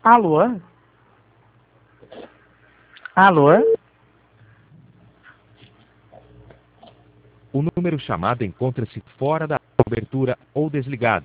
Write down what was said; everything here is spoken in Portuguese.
Alô? Alô? O número chamado encontra-se fora da cobertura ou desligado.